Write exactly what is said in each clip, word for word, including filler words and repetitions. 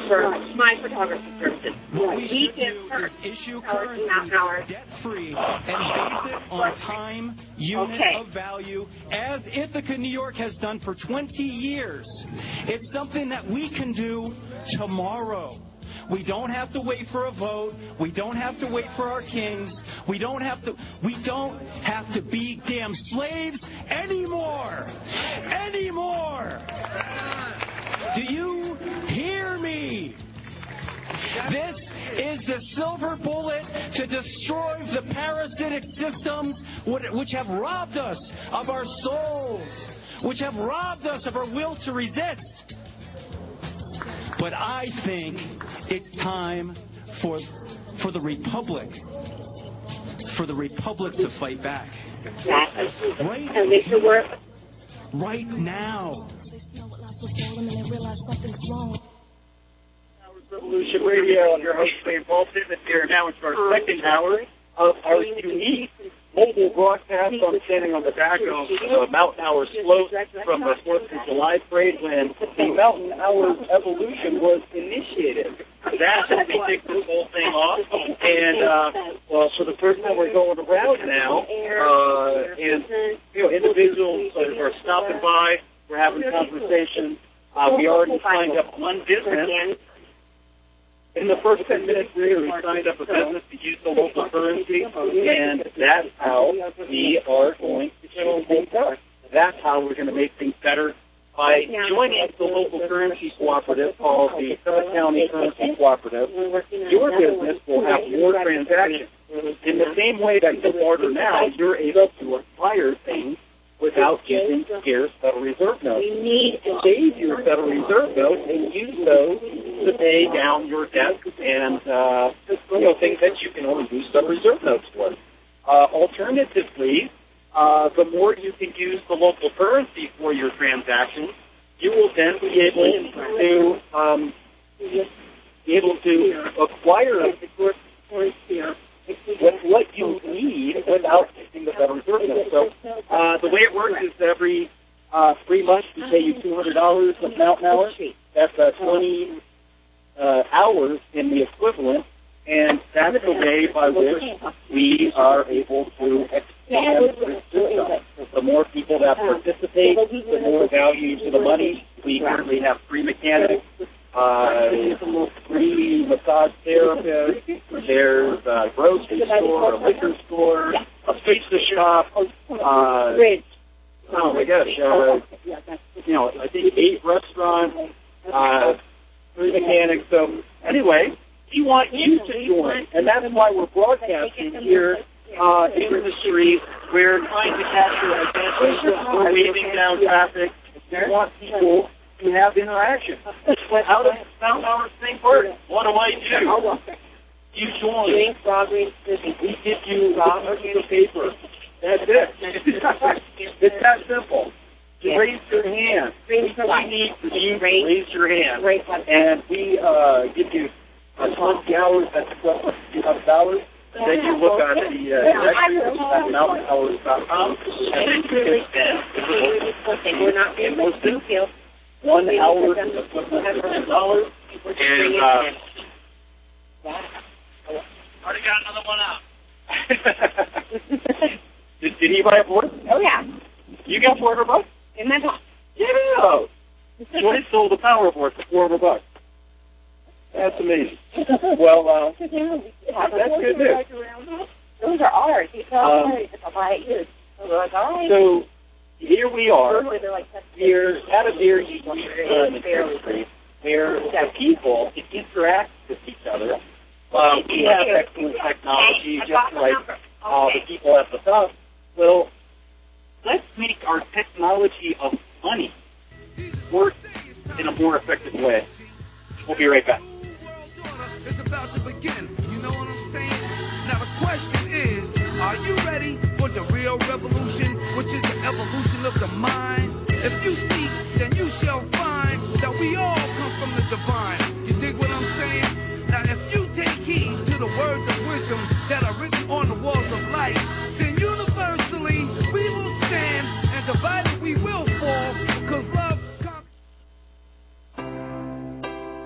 for my photography services. What we We should give do her is issue hours, currency not hours. debt-free and base it on time, unit Okay. of value, as Ithaca, New York has done for twenty years. It's something that we can do tomorrow. We don't have to wait for a vote. We don't have to wait for our kings. We don't have to we don't have to be damn slaves anymore. Anymore. Do you hear me? This is the silver bullet to destroy the parasitic systems which have robbed us of our souls, which have robbed us of our will to resist. But I think it's time for for the Republic, for the Republic to fight back. Right, right now. Revolution Radio. I'm your host, Wayne Bolton, and we are now into our second hour of our unique mobile broadcast. I'm standing on the back of the Mountain Hours float from the fourth of July parade when the Mountain Hours evolution was initiated. That we kicked this whole thing off, and uh, well, for the first time we're going around now, uh, and you know, individuals are stopping by. We're having a conversation. Uh, we already signed up one business. In the first ten minutes, we signed up a business to use the local currency, and that's how we are going to change things up. That's how we're going to make things better by joining the local currency cooperative called the Summit County Currency Cooperative. Your business will have more transactions. In the same way that you order now, you're able to acquire things without using scarce Federal Reserve notes. You need to save your Federal Reserve notes and use those to pay down your debt and, uh, you know, things that you can only use Federal Reserve notes for. Uh, alternatively, uh, the more you can use the local currency for your transactions, you will then be able to, um, be able to acquire with what you need without using the Federal Reserve note. So uh, the way it works is every uh, three months we pay you two hundred dollars of Mountain Hours. That's uh, twenty uh, hours in the equivalent, and that's the way by which we are able to expand this system. The more people that participate, the more value to the money. We currently have free mechanics, uh, free massage therapists, there's a grocery store, a liquor store, a pizza shop, uh, oh my gosh, uh, you know, I think eight restaurants, uh, free mechanics. So anyway, we want you to join, and that's why we're broadcasting here uh, in the street. We're trying to capture attention. We're waving down traffic. We want people to have interaction. How does the Mountain Hours thing work? What do I do? You join. We give you a piece of paper. That's it. It's that simple. Just raise your hand. We need for you to raise your hand. And we uh, give you uh, twenty hours. That's equivalent to two hundred dollars. Then you look on the uh, at mountain hours dot com and you can spend. We're not in most details. One hour is equivalent to ten dollars. And uh, already got another one out. did, did he buy a board? Oh, yeah. You got four hundred bucks? In my box. Yeah. Joyce sold a power board for four hundred bucks. That's amazing. Well, uh, that's good news. Those are ours. You tell um, us if I buy it used. So we're like, all right. So here we are. We're at a very unique uh, industry where the people interact with each other. Um, we have excellent technology, just like uh, the people at the top. Well, let's make our technology of money work in a more effective way. We'll be right back. It's about to begin. You know what I'm saying? Now the question is, are you ready for the real revolution, which is the evolution of the mind? If you seek, then you shall find that we all come from the divine. You dig what I'm saying? Now if you take heed to the words of wisdom that are written on the walls of life, then universally we will stand, and divided we will fall, because love comes.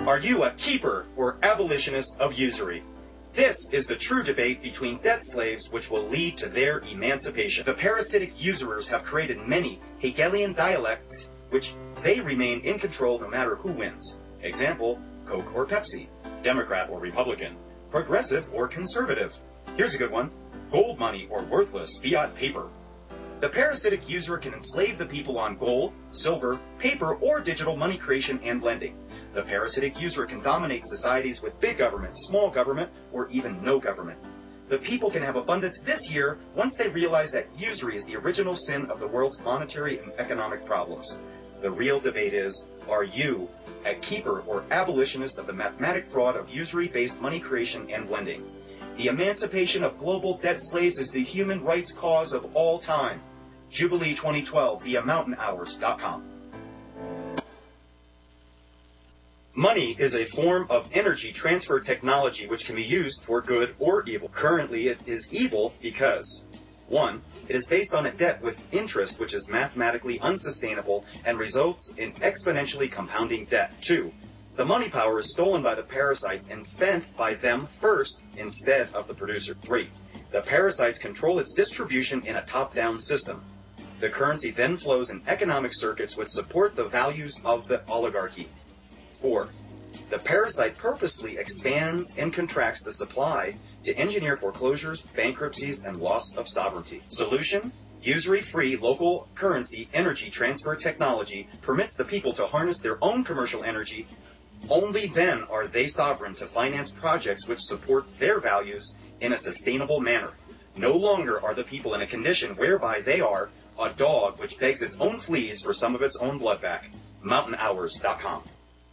Are you a keeper or abolitionist of usury? This is the true debate between debt slaves which will lead to their emancipation. The parasitic usurers have created many Hegelian dialects which they remain in control no matter who wins. Example, Coke or Pepsi, Democrat or Republican, progressive or conservative. Here's a good one, gold money or worthless fiat paper. The parasitic usurer can enslave the people on gold, silver, paper, or digital money creation and lending. The parasitic usurer can dominate societies with big government, small government, or even no government. The people can have abundance this year once they realize that usury is the original sin of the world's monetary and economic problems. The real debate is, are you a keeper or abolitionist of the mathematic fraud of usury-based money creation and lending? The emancipation of global debt slaves is the human rights cause of all time. Jubilee twenty twelve via mountain hours dot com. Money is a form of energy transfer technology which can be used for good or evil. Currently, it is evil because, one, it is based on a debt with interest which is mathematically unsustainable and results in exponentially compounding debt. Two, the money power is stolen by the parasites and spent by them first instead of the producer. Three, the parasites control its distribution in a top-down system. The currency then flows in economic circuits which support the values of the oligarchy. Four, the parasite purposely expands and contracts the supply to engineer foreclosures, bankruptcies, and loss of sovereignty. Solution: usury-free local currency energy transfer technology permits the people to harness their own commercial energy. Only then are they sovereign to finance projects which support their values in a sustainable manner. No longer are the people in a condition whereby they are a dog which begs its own fleas for some of its own blood back. mountain hours dot com.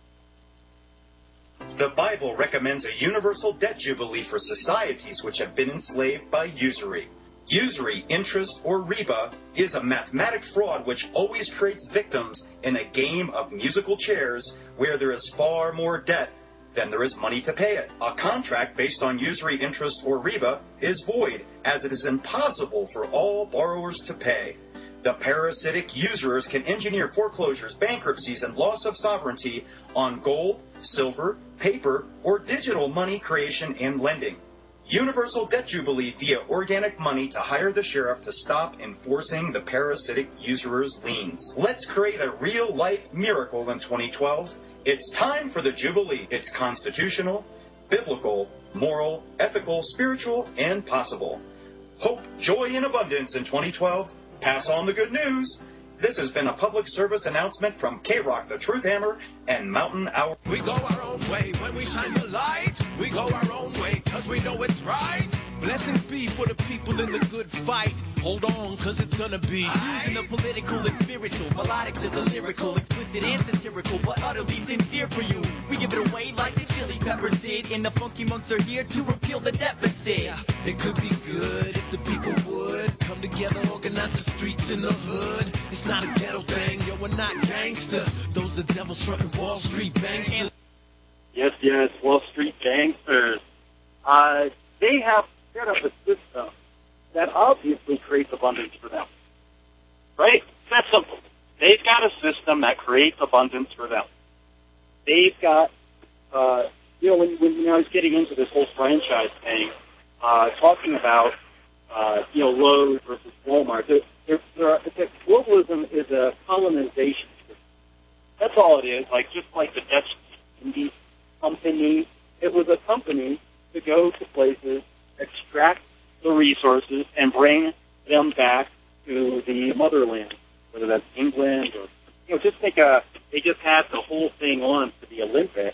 The Bible recommends a universal debt jubilee for societies which have been enslaved by usury. Usury, interest, or riba is a mathematic fraud which always creates victims in a game of musical chairs where there is far more debt than there is money to pay it. A contract based on usury, interest, or riba is void, as it is impossible for all borrowers to pay. The parasitic usurers can engineer foreclosures, bankruptcies, and loss of sovereignty on gold, silver, paper, or digital money creation and lending. Universal debt jubilee via organic money to hire the sheriff to stop enforcing the parasitic usurers' liens. Let's create a real-life miracle in twenty twelve. It's time for the jubilee. It's constitutional, biblical, moral, ethical, spiritual, and possible. Hope, joy, and abundance in twenty twelve. Pass on the good news. This has been a public service announcement from K-Rock, the Truth Hammer, and Mountain Hour. We go our own way. When we shine the light, we go our own way, cause we know it's right. Blessings be for the people in the good fight. Hold on, cause it's gonna be using the political and spiritual, melodic to the lyrical, explicit and satirical, but utterly sincere for you. We give it away like the Chili Peppers did, and the Funky Monks are here to repeal the deficit. It could be good if the people would come together, organize the streets in the hood. It's not a ghetto thing, yo, we're not gangster. Those are devils frontin' Wall Street banksters. Yes, yes, Wall Street gangsters. Uh, they have set up a system that obviously creates abundance for them. Right? That's simple. They've got a system that creates abundance for them. They've got, uh, you know, when, when I was getting into this whole franchise thing, uh, talking about, uh, you know, Lowe's versus Walmart, there, there, there are, it's a, globalism is a colonization system. That's all it is. Like, just like the Dutch Indies company, it was a company to go to places, extract the resources, and bring them back to the motherland, whether that's England or, you know, just think a, they just had the whole thing on for the Olympics,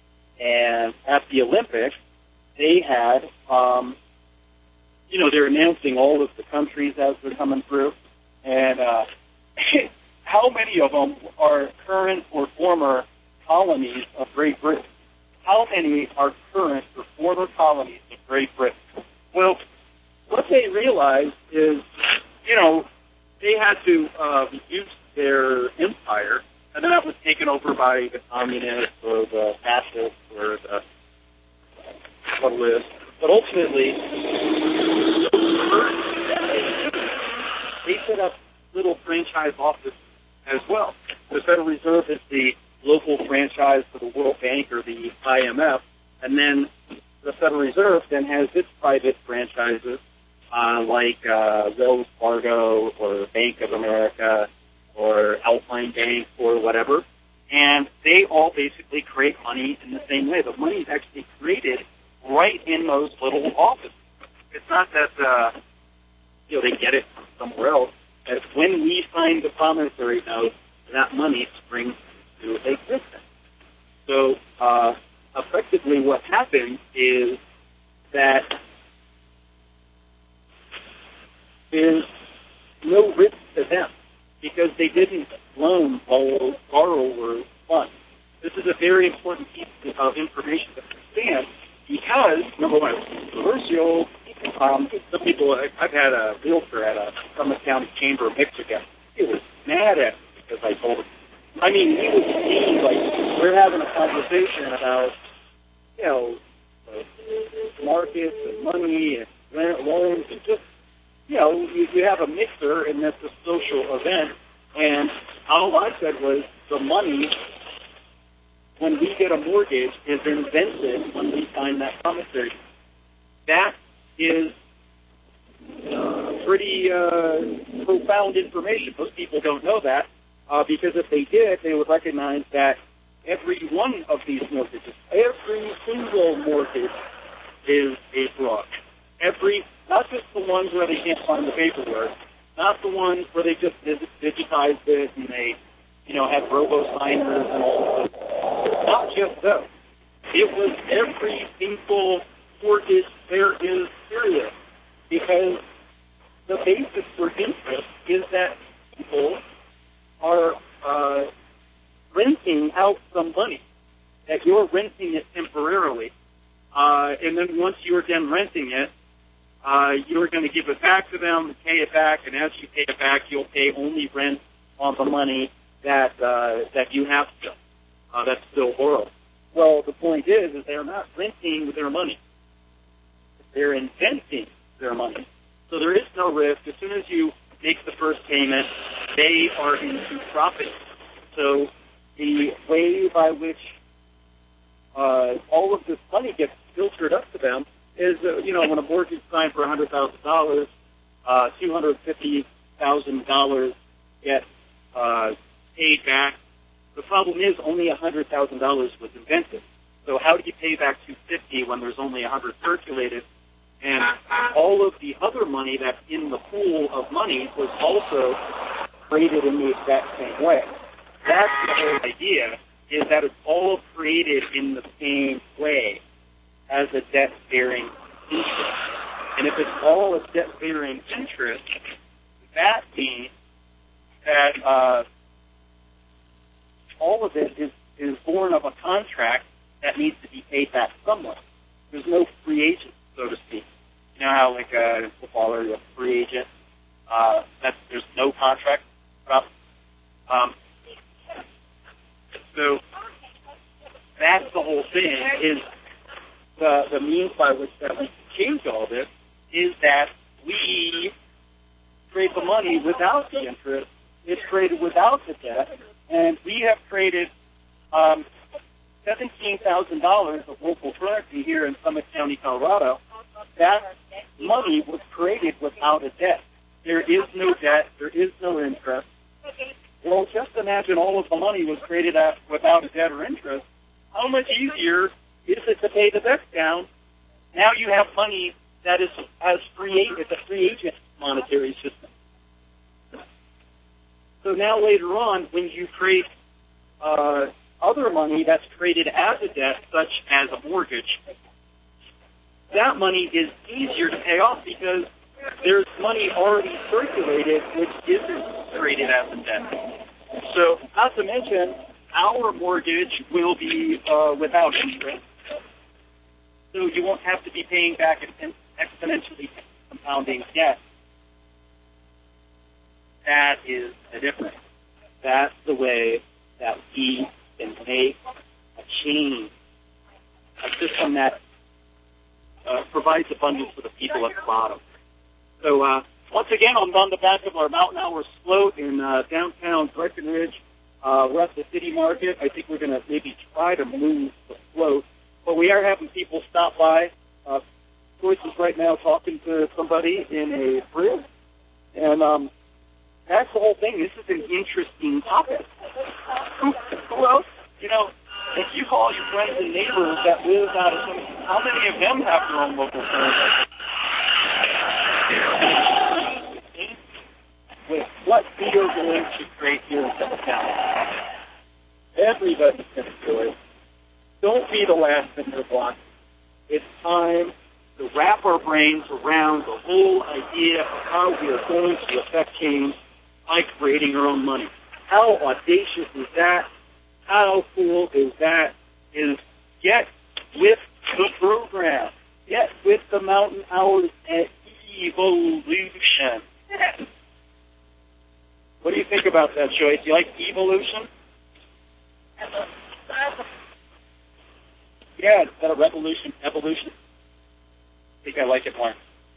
and at the Olympics, they had, um, you know, they're announcing all of the countries as they're coming through, and uh, how many of them are current or former colonies of Great Britain? How many are current or former colonies of Great Britain? Well, what they realized is, you know, they had to uh, reduce their empire, and then that was taken over by the communists or the fascists or the capitalists. But ultimately, they set up little franchise offices as well. The Federal Reserve is the local franchise for the World Bank or the I M F, and then the Federal Reserve then has its private franchises uh, like uh, Wells Fargo or Bank of America or Alpine Bank or whatever, and they all basically create money in the same way. The money is actually created right in those little offices. It's not that uh, you know they get it from somewhere else. It's when we sign the promissory note, that money springs to existence. So uh, effectively what happens is that there's no risk to them because they didn't loan borrow, borrowers funds. This is a very important piece of information to understand because, number one, it's controversial. Um, some people, I've had a realtor at a Summit County Chamber of Michigan. He was mad at me because I told him. I mean, he was seeing, like, we're having a conversation about, you know, uh, markets and money and rent, loans and just, you know, you, you have a mixer and that's a social event. And all I said was the money, when we get a mortgage, is invented when we sign that promissory. That is uh, pretty uh, profound information. Most people don't know that uh, because if they did, they would recognize that every one of these mortgages, every single mortgage is a fraud. Every, not just the ones where they can't find the paperwork, not the ones where they just digitized it and they, you know, have robo-signers and all of that. Not just those. It was every single mortgage there is serious because the basis for interest is that people are uh, renting out some money, that you're renting it temporarily, uh, and then once you're done renting it, uh, you're going to give it back to them, pay it back, and as you pay it back, you'll pay only rent on the money that uh, that you have still, uh, that's still borrowed. Well, the point is, is they're not renting their money. They're inventing their money. So there is no risk. As soon as you make the first payment, they are into profit. So the way by which uh, all of this money gets filtered up to them is, uh, you know, when a mortgage is signed for one hundred thousand dollars, uh, two hundred fifty thousand dollars gets uh, paid back. The problem is only one hundred thousand dollars was invented. So how do you pay back two hundred fifty thousand dollars when there's only one hundred circulated? And all of the other money that's in the pool of money was also created in the exact same way. That's the whole idea, is that it's all created in the same way as a debt-bearing interest. And if it's all a debt-bearing interest, that means that uh, all of it is, is born of a contract that needs to be paid back somewhere. There's no free agent, so to speak. You know how, like, uh, in football, you're a free agent. Uh, that's, there's no contract. Um, so that's the whole thing, is the, the means by which that we change all this is that we create the money without the interest. It's created without the debt. And we have created um, seventeen thousand dollars of local currency here in Summit County, Colorado. That money was created without a debt. There is no debt. There is no interest. Well, just imagine all of the money was created at, without a debt or interest. How much easier is it to pay the debt down? Now you have money that is as free it's a free agent monetary system. So now later on, when you create uh, other money that's created as a debt, such as a mortgage, that money is easier to pay off because there's money already circulated which isn't created as a debt. So, not to mention, our mortgage will be uh, without interest. So you won't have to be paying back an exponentially compounding debt. That is the difference. That's the way that we can make a change, a system that uh, provides abundance for the people at the bottom. So uh, once again, I'm on the back of our Mountain Hours float in uh, downtown Breckenridge. Uh, we're at the city market. I think we're going to maybe try to move the float, but we are having people stop by. Uh, Joyce is right now talking to somebody in a bridge, and um, that's the whole thing. This is an interesting topic. Who, who else? You know, if you call your friends and neighbors that live out of some, how many of them have their own local currency? With what we are going to create here in Suffolk County, everybody's going to do it. Don't be the last in your block. It's time to wrap our brains around the whole idea of how we are going to affect change by creating our own money. How audacious is that? How cool is that? Is get with the program. Get with the Mountain Hours at Evolution. What do you think about that, Joyce? Do you like evolution? Yeah, instead of revolution, evolution. I think I like it more.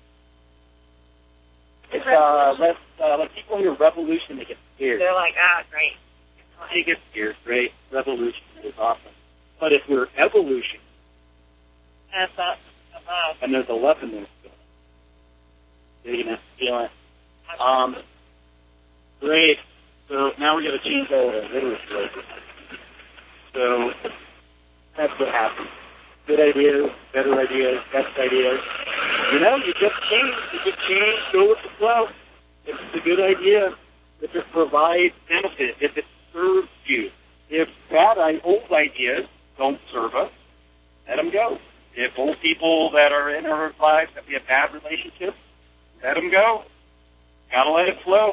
It's, uh, let, uh, let people hear revolution, they get scared. They're like, ah, great. They get scared, right? Revolution is awesome. But if we're evolution, That's up. Above. and there's a weapon there, you're going to feel it. Um, great. So now we're going to change over to literacy. So that's what happens. Good ideas, better ideas, best ideas. You know, you just change. You just change. Go with the flow. If it's a good idea, if it provides benefit, if it serves you, if bad old ideas don't serve us, let them go. If old people that are in our lives that we have bad relationships, let them go. Gotta let it flow.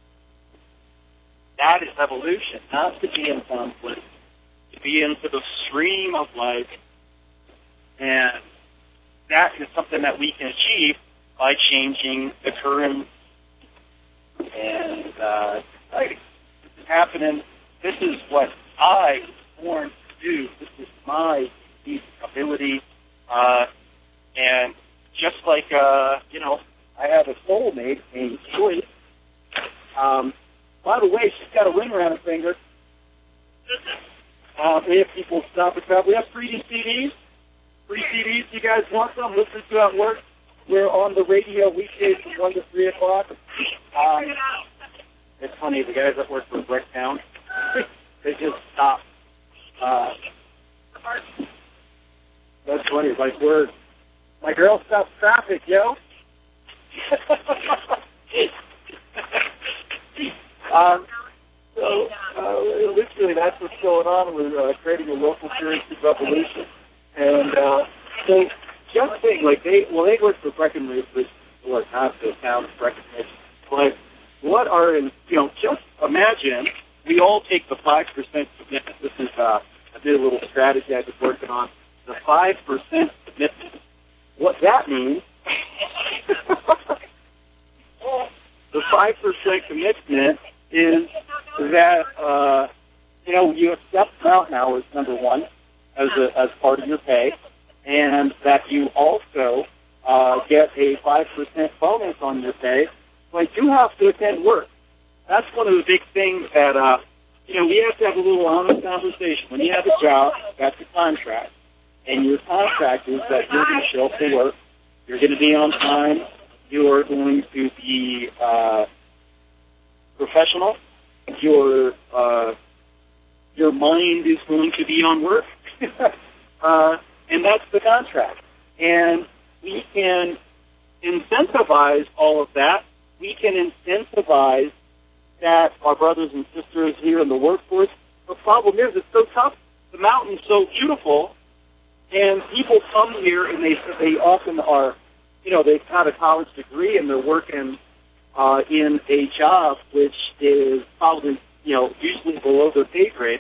That is evolution, not to be in conflict, to be into the stream of life. And that is something that we can achieve by changing the current. And uh, it's happening. This is what I was born to do. This is my deep ability. Uh, and just like, uh, you know, I have a soulmate named Joyce. Um, by the way, she's got a ring around her finger. Uh, we have people stop and travel. We have free C Ds. Free C Ds. You guys want some? Listen to at work. We're on the radio weekdays from one to three o'clock. Um, it's funny. The guys that work for Bricktown, they just stop. Uh, that's funny. Like we're my girl stops traffic, yo. um, so uh, literally, that's what's going on. We're uh, creating a local currency revolution. And uh, so, just think, like they, well, they work for Breckenridge, which was not the town of Breckenridge, but what are, in, you know, just imagine we all take the five percent commitment. This is, uh, I did a little strategy I was working on, the five percent commitment. What that means, the five percent commitment is that, uh, you know, you accept Mountain Hours, number one, as a, as part of your pay, and that you also uh, get a five percent bonus on your pay, but you have to attend work. That's one of the big things that, uh, you know, we have to have a little honest conversation. When you have a job, that's a contract, and your contract is that you're going to show up to work, you're going to be on time, you are going to be uh, professional, your uh, your mind is going to be on work. uh, and that's the contract. And we can incentivize all of that. We can incentivize that our brothers and sisters here in the workforce. The problem is it's so tough. The mountain's so beautiful, and people come here and they they often are, you know, they've got a college degree and they're working uh, in a job which is probably, you know, usually below their pay grade.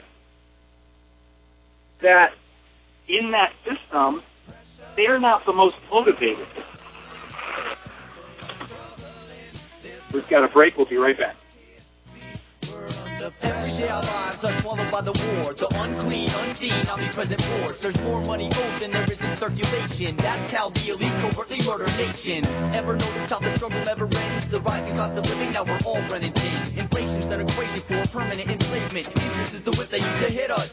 That in that system, they're not the most motivated. We've got a break. We'll be right back. Every day our lives are swallowed by the war. The unclean, unseen, omnipresent force. There's more money gold than there is in circulation. That's how the elite covertly murder nations. Ever notice how the struggle never ends? The rising cost of living, now we're all running things. Inflation's an equation for permanent enslavement. Interest is the whip they use to hit us.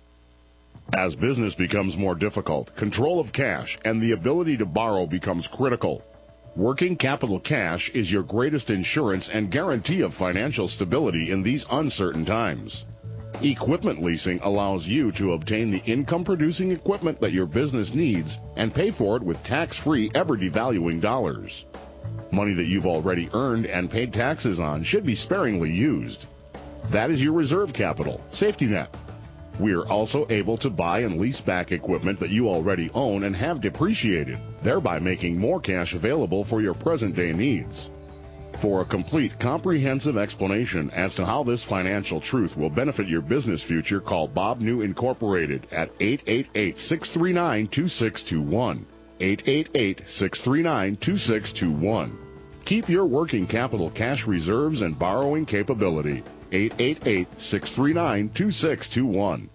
As business becomes more difficult, control of cash and the ability to borrow becomes critical. Working Capital Cash is your greatest insurance and guarantee of financial stability in these uncertain times. Equipment leasing allows you to obtain the income-producing equipment that your business needs and pay for it with tax-free, ever-devaluing dollars. Money that you've already earned and paid taxes on should be sparingly used. That is your reserve capital, safety net. We are also able to buy and lease back equipment that you already own and have depreciated, thereby making more cash available for your present-day needs. For a complete, comprehensive explanation as to how this financial truth will benefit your business future, call Bob New Incorporated at eight eight eight, six three nine, two six two one. eight eight eight, six three nine, two six two one. Keep your working capital cash reserves and borrowing capability. eight eight eight, six three nine, two six two one.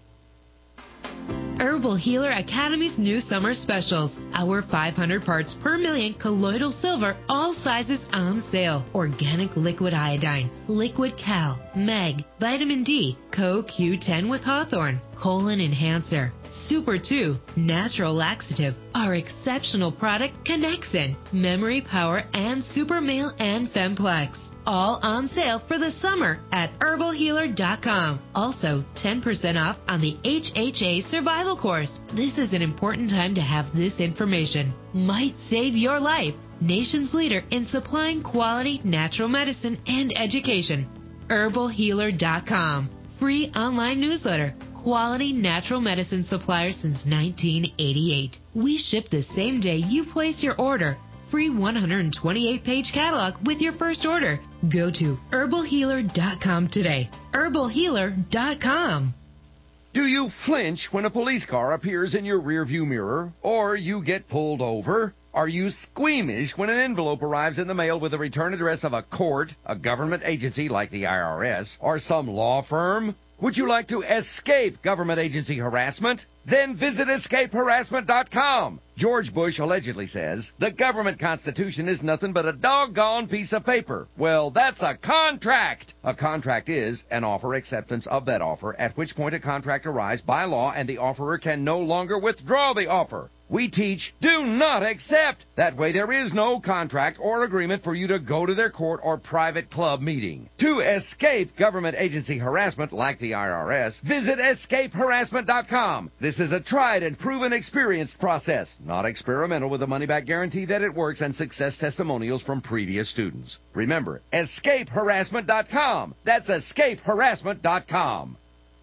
Herbal Healer Academy's new summer specials. Our five hundred parts per million colloidal silver, all sizes on sale. Organic liquid iodine, liquid cal, meg, vitamin D, Co Q ten with Hawthorne, colon enhancer, Super two, natural laxative. Our exceptional product Connexin, memory power, and Super Male and Femplex. All on sale for the summer at herbal healer dot com. Also, ten percent off on the H H A Survival Course. This is an important time to have this information. Might save your life. Nation's leader in supplying quality natural medicine and education. herbal healer dot com. Free online newsletter. Quality natural medicine supplier since nineteen eighty-eight. We ship the same day you place your order. Free one hundred twenty-eight page catalog with your first order. Go to herbal healer dot com today. herbal healer dot com. Do you flinch when a police car appears in your rearview mirror or you get pulled over? Are you squeamish when an envelope arrives in the mail with the return address of a court, a government agency like the I R S, or some law firm? Would you like to escape government agency harassment? Then visit escape harassment dot com. George Bush allegedly says, the government constitution is nothing but a doggone piece of paper. Well, that's a contract. A contract is an offer acceptance of that offer, at which point a contract arrives by law and the offerer can no longer withdraw the offer. We teach, do not accept. That way there is no contract or agreement for you to go to their court or private club meeting. To escape government agency harassment like the I R S, visit escape harassment dot com. This is a tried and proven experienced process, not experimental, with a money-back guarantee that it works and success testimonials from previous students. Remember, escape harassment dot com. That's escape harassment dot com.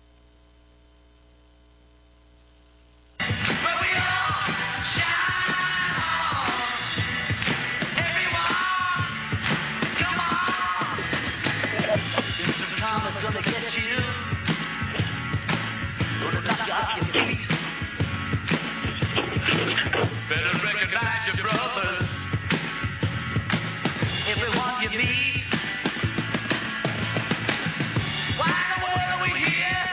Better recognize your brothers. Everyone you meet. Why in the world are we here?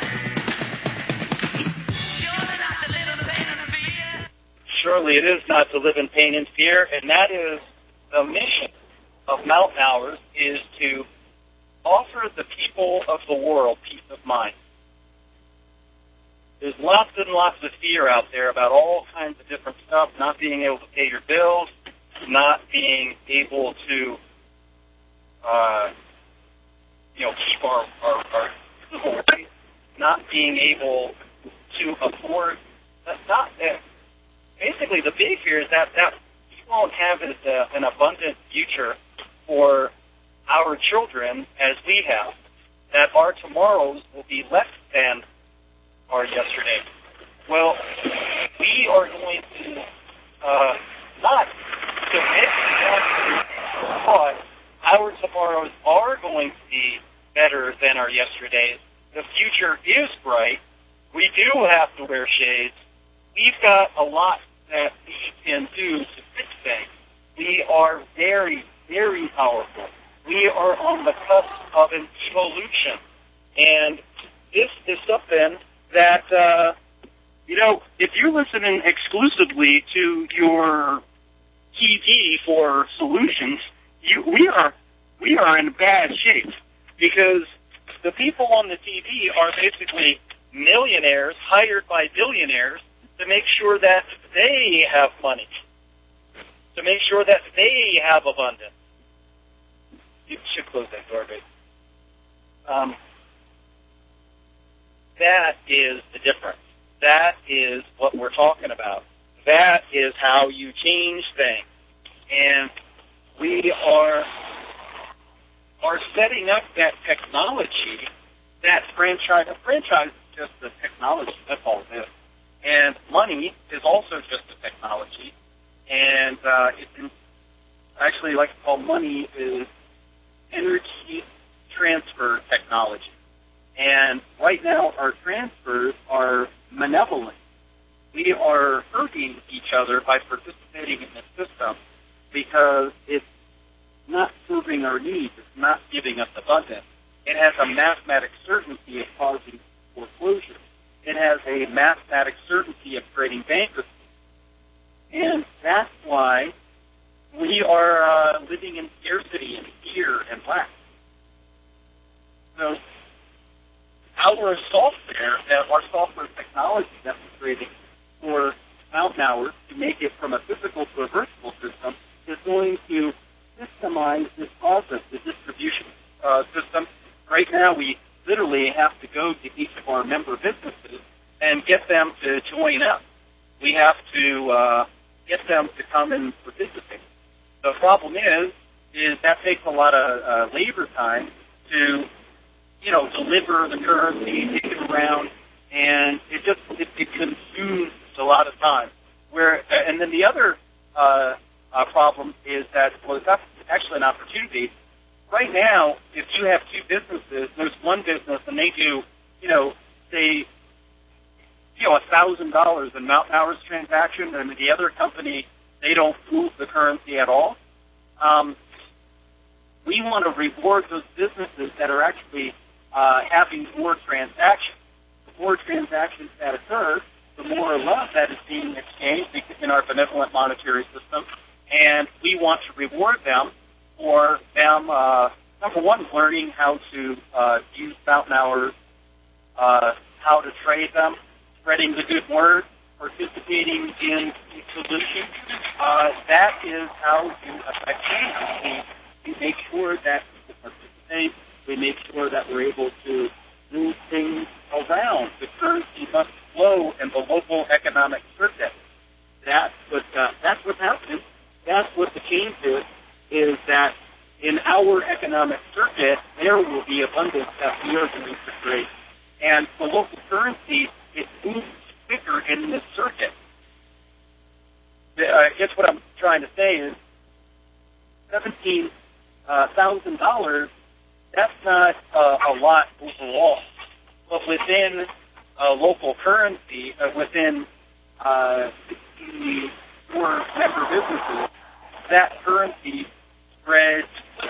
Surely not to live in pain and fear. Surely it is not to live in pain and fear, and that is the mission of Mountain Hours, is to offer the people of the world peace of mind. There's lots and lots of fear out there about all kinds of different stuff, not being able to pay your bills, not being able to, uh, you know, keep our, our, our civil rights, not being able to afford, that's not, uh, basically the big fear is that, that we won't have as a, an abundant future for our children as we have, that our tomorrows will be less than our yesterday. Well, we are going to uh, not submit to that, but our tomorrows are going to be better than our yesterdays. The future is bright. We do have to wear shades. We've got a lot that we can do to fix things. We are very, very powerful. We are on the cusp of an evolution. And this is something that, uh, you know, if you're listening exclusively to your T V for solutions, you, we are we are in bad shape, because the people on the T V are basically millionaires hired by billionaires to make sure that they have money, to make sure that they have abundance. You should close that door, babe. Um, that is the difference. That is what we're talking about. That is how you change things. And we are are setting up that technology, that franchise. A franchise is just the technology. That's all it is. And money is also just a technology. And uh, it's actually like to call money is energy transfer technology. And right now, our transfers are malevolent. We are hurting each other by participating in this system because it's not serving our needs. It's not giving us abundance. It has a mathematic certainty of causing foreclosure. It has a mathematic certainty of creating bankruptcy. And that's why we are uh, living in scarcity and fear and lack. So our software, our software technology that we're creating for Mountain Hours to make it from a physical to a virtual system is going to systemize this process, the distribution uh, system. Right now, we literally have to go to each of our member businesses and get them to join up. We have to uh, get them to come and participate. The problem is, is that takes a lot of uh, labor time to, you know, deliver the currency, take it around, and it just it, it consumes a lot of time. Where and then the other uh, uh, problem is that well, that's actually an opportunity. Right now, if you have two businesses, there's one business and they do, you know, say, you know, a thousand dollars in Mountain Hours transaction, and the other company they don't move the currency at all. Um, we want to reward those businesses that are actually uh, having more transactions. The more transactions that occur, the more love that is being exchanged in our benevolent monetary system, and we want to reward them for them, uh, number one, learning how to uh, use Mountain Hours, uh, how to trade them, spreading the good word, participating in the solution. Uh, that is how you affect change. We, we make sure that people participate. We make sure that we're able to move things around. The currency must flow in the local economic circuit. That's what uh, that's what's happening. That's what the change is. Is that in our economic circuit there will be abundance that we are going to create, and the local currency it moves quicker in this circuit. I guess what I'm trying to say is seventeen thousand dollars. That's not uh, a lot overall, but within uh, local currency, uh, within uh, sixty-four member businesses, that currency spreads,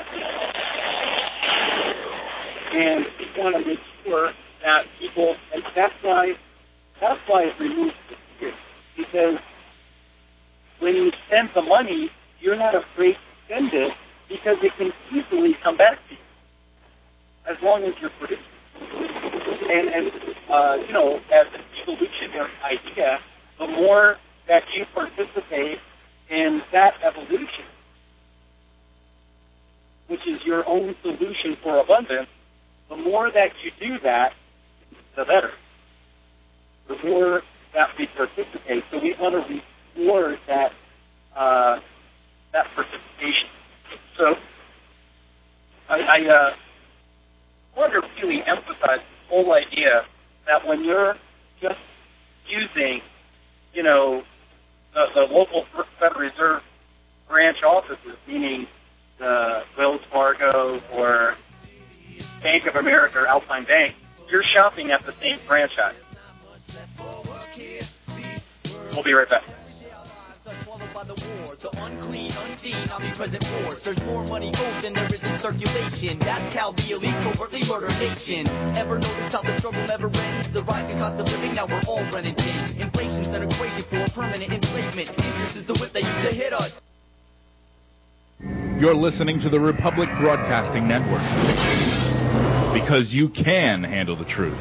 and we want to make sure that people, and that's why, that's why it removes the fear, because when you spend the money, you're not afraid to spend it because it can easily come back to you as long as you're producing. And, and uh, you know, as an evolutionary idea, the more that you participate in that evolution, which is your own solution for abundance, the more that you do that, the better. The more that we participate. So we want to reward that uh, that participation. So I, I uh, want to really emphasize this whole idea that when you're just using, you know, the, the local Federal Reserve branch offices, meaning the Wells Fargo or Bank of America or Alpine Bank, you're shopping at the same franchise. We'll be right back. To unclean, unseen, omnipresent wars. There's more money owed than there is in circulation. That's how the elite covertly murder nations. Ever notice how the struggle never ends? The rising cost of living, now we're all running things. Inflation's an equation for permanent enslavement. Interest is the whip they use to hit us. You're listening to the Republic Broadcasting Network. because you can handle the truth.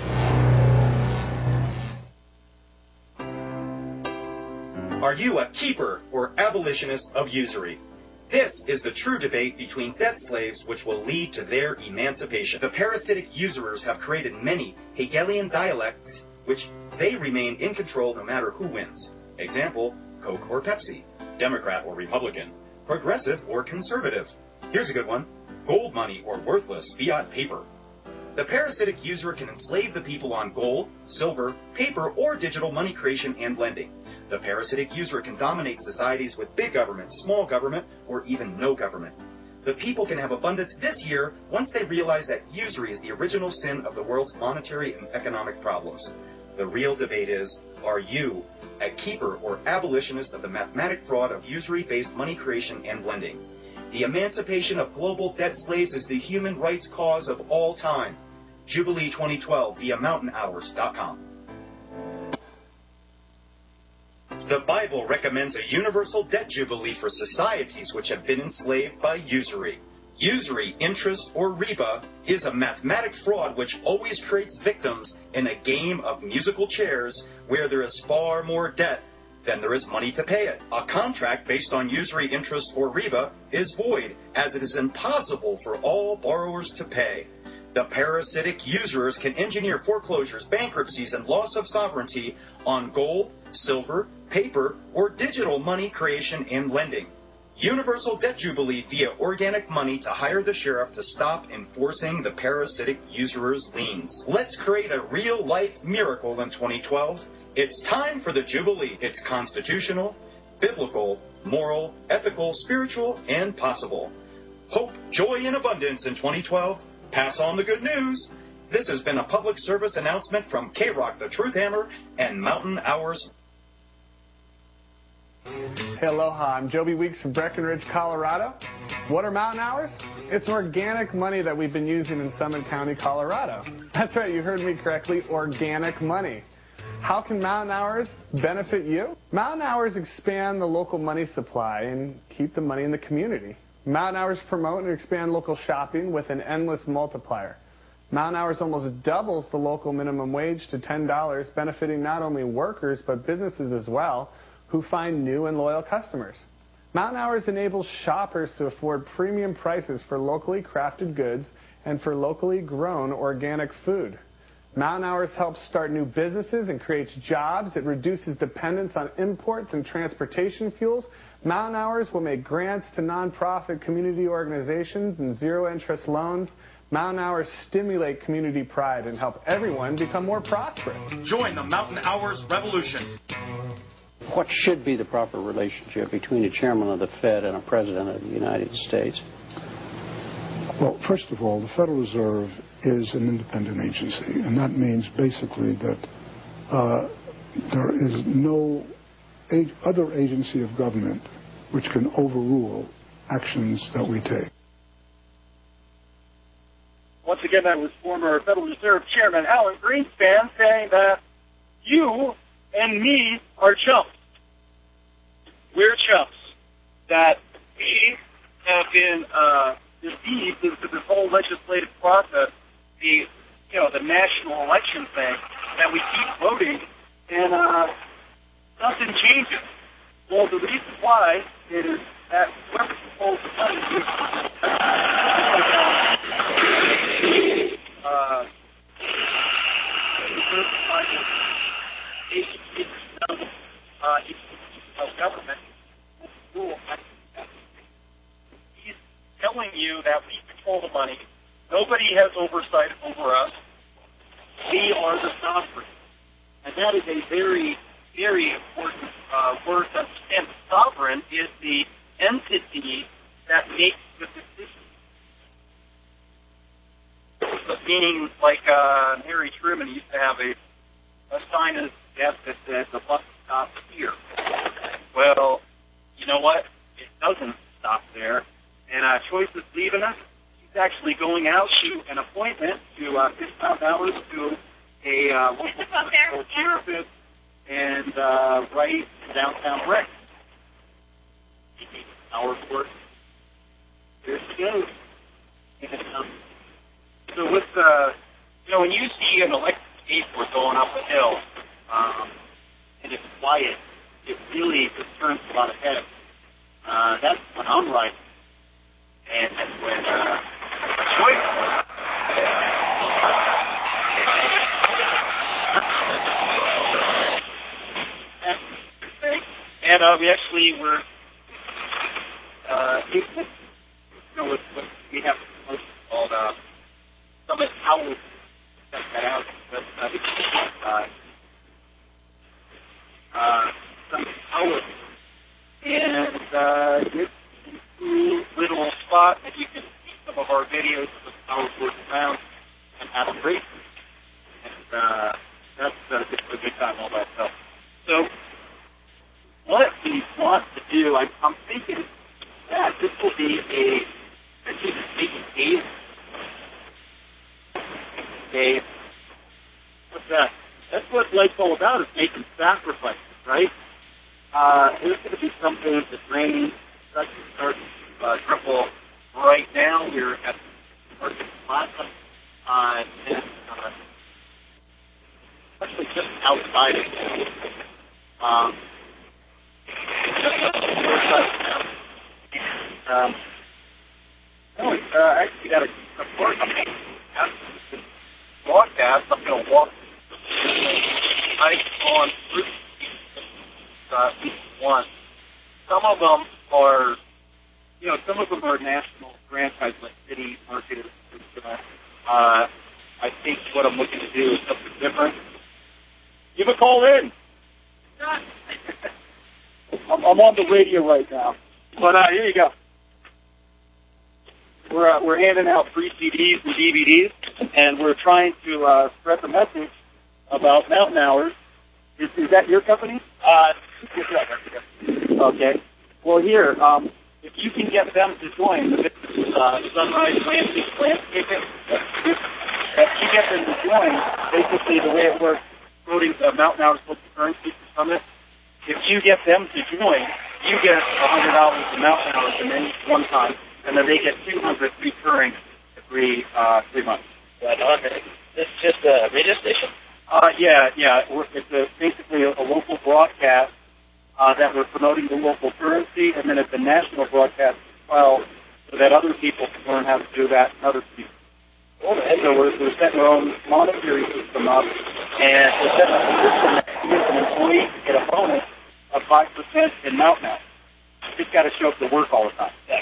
Are you a keeper or abolitionist of usury? This is the true debate between debt slaves which will lead to their emancipation. The parasitic usurers have created many Hegelian dialects which they remain in control no matter who wins. Example, Coke or Pepsi, Democrat or Republican, progressive or conservative. Here's a good one, gold money or worthless fiat paper. The parasitic usurer can enslave the people on gold, silver, paper, or digital money creation and lending. The parasitic usurer can dominate societies with big government, small government, or even no government. The people can have abundance this year once they realize that usury is the original sin of the world's monetary and economic problems. The real debate is, are you a keeper or abolitionist of the mathematic fraud of usury-based money creation and lending? The emancipation of global debt slaves is the human rights cause of all time. Jubilee twenty twelve via mountain hours dot com. The Bible recommends a universal debt jubilee for societies which have been enslaved by usury. Usury, interest, or riba is a mathematic fraud which always creates victims in a game of musical chairs where there is far more debt than there is money to pay it. A contract based on usury, interest, or riba is void, as it is impossible for all borrowers to pay. The parasitic usurers can engineer foreclosures, bankruptcies, and loss of sovereignty on gold, silver, paper, or digital money creation and lending. Universal debt jubilee via organic money to hire the sheriff to stop enforcing the parasitic usurers' liens. Let's create a real-life miracle in twenty twelve. It's time for the jubilee. It's constitutional, biblical, moral, ethical, spiritual, and possible. Hope, joy, and abundance in twenty twelve. Pass on the good news. This has been a public service announcement from K-Rock, the Truth Hammer, and Mountain Hours. Hey, aloha. I'm Joby Weeks from Breckenridge, Colorado. What are Mountain Hours? It's organic money that we've been using in Summit County, Colorado. That's right, you heard me correctly, organic money. How can Mountain Hours benefit you? Mountain Hours expand the local money supply and keep the money in the community. Mountain Hours promote and expand local shopping with an endless multiplier. Mountain Hours almost doubles the local minimum wage to ten dollars, benefiting not only workers but businesses as well, who find new and loyal customers. Mountain Hours enables shoppers to afford premium prices for locally crafted goods and for locally grown organic food. Mountain Hours helps start new businesses and creates jobs. It reduces dependence on imports and transportation fuels. Mountain Hours will make grants to nonprofit community organizations and zero-interest loans. Mountain Hours stimulate community pride and help everyone become more prosperous. Join the Mountain Hours revolution. What should be the proper relationship between a chairman of the Fed and a president of the United States? Well, first of all, the Federal Reserve is an independent agency, and that means basically that uh, there is no ag- other agency of government which can overrule actions that we take. Once again, that was former Federal Reserve Chairman Alan Greenspan saying that you and me are chumps. We're chumps. That we have been uh, deceived into this whole legislative process, the you know the national election thing, that we keep voting and uh, nothing changes. Well, the reason why is that whoever controls the money is uh, uh, of government. He's telling you that we control the money. Nobody has oversight over us. We are the sovereign. And that is a very, very important uh, word to understand. Sovereign is the entity that makes the decision. Meaning, like uh, Harry Truman used to have a, a sign in his desk that said, the bus stops here. Well, you know what? It doesn't stop there. And uh, Choice is leaving us. He's actually going out to an appointment to uh, fifty-five hours to a uh, local therapist and uh, right in downtown Breck. Hours work. There she goes. And, um, So with the, you know, when you see an electric skateboard going up a hill, um, and it's quiet, it really turns a lot of heads. Uh, that's when I'm riding. And that's when, uh, and, uh, we actually were, uh, you know, with, with, we have a post called, uh, Summit Outlet. Check that out. But, uh, uh, Summit Outlet. And, uh, it's a little spot that you can see some of our videos of how it works around and how to break. And, uh, that's, uh, just a good time all by itself. So, what we want to do, I'm, I'm thinking that this will be a, actually just making Dave. Dave. What's that? That's what life's all about, is making sacrifices, right? Uh, there's going to be something that's raining, that's going to start uh, triple right now. We're at the Market Plaza, uh, and, uh, actually just outside of it. Um, um, no, uh, I actually got a, a court broadcast. I'm going to walk right on through uh, each one. Some of them are, you know, some of them are national franchise, like City Market. Uh, I think what I'm looking to do is something different. Give a call in. I'm, I'm on the radio right now. But uh, here you go. We're uh, we're handing out free C Ds and D V Ds, and we're trying to uh, spread the message about Mountain Hours. Is, is that your company? Uh, okay. Well, here, um, if you can get them to join the uh, Sunrise Landscaping, if you get them to join, basically the way it works, quoting the Mountain Hours Local Currency Summit, if you get them to join, you get one hundred dollars in Mountain Hours and then one time, and then they get two hundred dollars recurring every uh, three months. Right on. This is just a radio station? Uh, yeah, yeah. We're, it's a, basically a, a local broadcast uh, that we're promoting the local currency, and then it's a national broadcast as well, so that other people can learn how to do that and other people. Oh, so we're, we're setting our own monetary system up, and we're setting up a system that gives an employee to get a bonus of five percent in Mountain Hours. You just got to show up to work all the time. Yeah.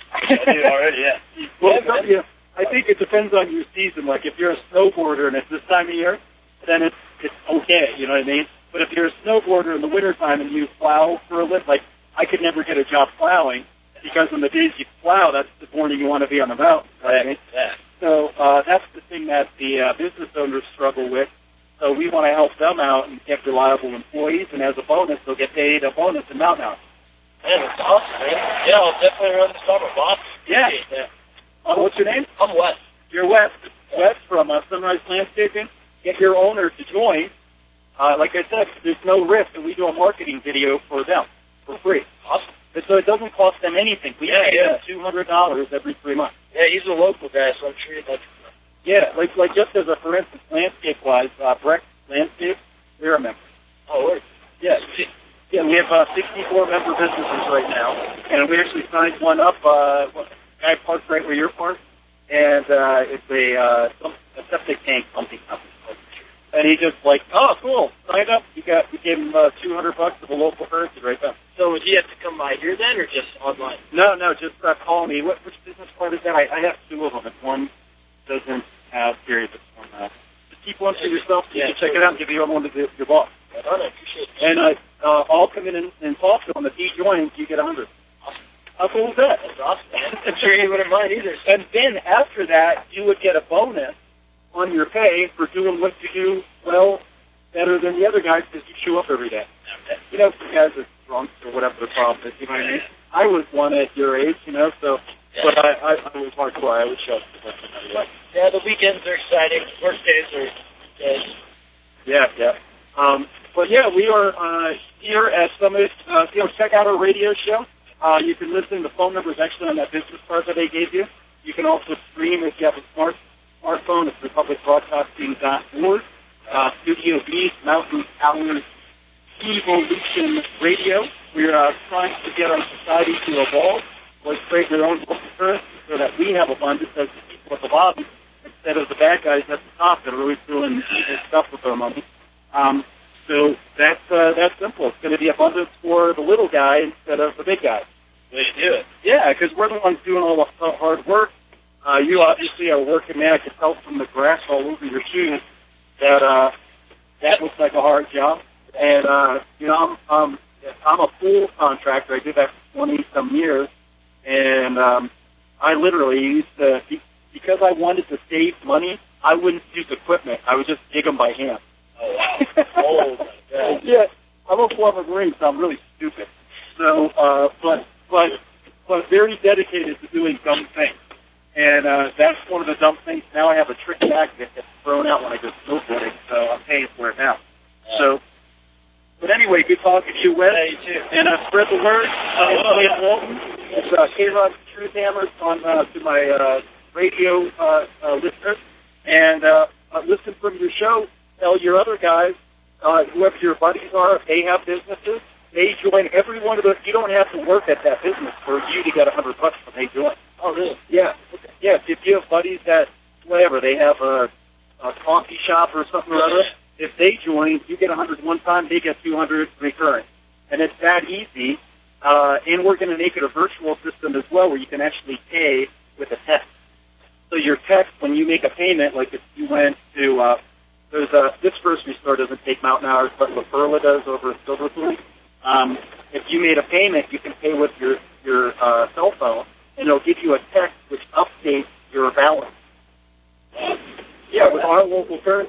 I do already, yeah. Well, yeah, I think it depends on your season. Like, if you're a snowboarder and it's this time of year, then it's it's okay, you know what I mean? But if you're a snowboarder in the wintertime and you plow for a living, like, I could never get a job plowing, because on the days you plow, that's the morning you want to be on the mountain, right? Yeah. So uh, that's the thing that the uh, business owners struggle with. So we want to help them out and get reliable employees, and as a bonus, they'll get paid a bonus in Mountain Hours. Man, that's awesome, man. Yeah, I'll definitely run the summer, boss. Yeah. yeah. Uh, what's your name? I'm Wes. You're Wes. Wes from uh, Sunrise Landscaping. Get your owner to join. Uh, like I said, there's no risk, and we do a marketing video for them for free. Awesome. And so it doesn't cost them anything. We yeah, pay yeah. them two hundred dollars every three months. Yeah, he's a local guy, so I'm sure he'd like to know. Yeah, like like just as a for instance, landscape-wise, uh, Breck Landscape, they're a member. Oh, word. Yeah. Yeah, we have uh, sixty-four member businesses right now, and we actually signed one up. Uh, guy parked right where you're parked, and uh, it's a, uh, a septic tank pumping company. And he just like, oh, cool, signed up. You got, we gave him uh, two hundred bucks of a local currency right there. So would he have to come by here then, or just online? No, no, just uh, call me. What, which business card is that? I, I have two of them. If one doesn't have period, this one uh, just keep one for yourself. So yeah, you can check it out and give the other one to the, your boss. Right on, I appreciate it. And uh, uh, I'll come in and, and talk to him. If he joins, you get a hundred. Awesome. How cool is that? That's awesome, man. I'm sure he wouldn't mind either. And then after that, you would get a bonus on your pay for doing what you do well, better than the other guys, because you show up every day. Okay. You know, some guys are drunk or whatever the problem is. You know what I mean? I was one at your age, you know, so, yeah. but I, I, I was hardcore. I would show up to work anyway. Yeah, the weekends are exciting. Work days are good. Yeah, yeah. Um, but yeah, we are uh, here at Summit. Uh, you know, check out our radio show. Uh, you can listen. The phone number is actually on that business card that they gave you. You can also stream if you have a smart smartphone. It's republic broadcasting dot org. Uh, Studio B, Mountain Towers Evolution Radio. We're uh, trying to get our society to evolve. Let's create their own local currency so that we have abundance as the people at the bottom instead of the bad guys at the top that are always doing evil stuff with their money. Um, so that's uh, that's simple. It's going to be abundance for the little guy instead of the big guy. Way to do it. Yeah, because we're the ones doing all the hard work. Uh, you obviously are a working man. I can tell from the grass all over your shoes that uh, that looks like a hard job. And, uh, you know, I'm, um, I'm a full contractor. I did that for twenty-some years. And um, I literally used to, because I wanted to save money, I wouldn't use equipment. I would just dig them by hand. Oh, wow. Oh, my God. Yeah, I'm a former Marine, so I'm really stupid. So, uh, but, but, but very dedicated to doing dumb things. And uh, that's one of the dumb things. Now I have a trick bag that gets thrown out when I go snowboarding, so I'm paying for it now. Yeah. So, but anyway, good talking to you, Wes. Yeah, you too. And uh, spread the word. Uh, oh, yeah. Walton. It's uh, K-Rod Truth Hammers on uh, to my uh, radio uh, uh, listeners. And uh, uh, listen from your show. Tell your other guys, uh, whoever your buddies are, if they have businesses, they join every one of those. You don't have to work at that business for you to get a hundred bucks when they join. Oh, really? Yeah. Okay. Yeah, if you have buddies that, whatever, they have a, a coffee shop or something or other, if they join, you get a hundred one time, they get two hundred recurring. And it's that easy. Uh, and we're going to make it a virtual system as well where you can actually pay with a text. So your text, when you make a payment, like if you went to, uh, there's a, this grocery store doesn't take mountain hours, but La Perla does over at Silver Point. Um, if you made a payment, you can pay with your, your uh, cell phone, and it'll give you a text which updates your balance. Yeah, with our local currency.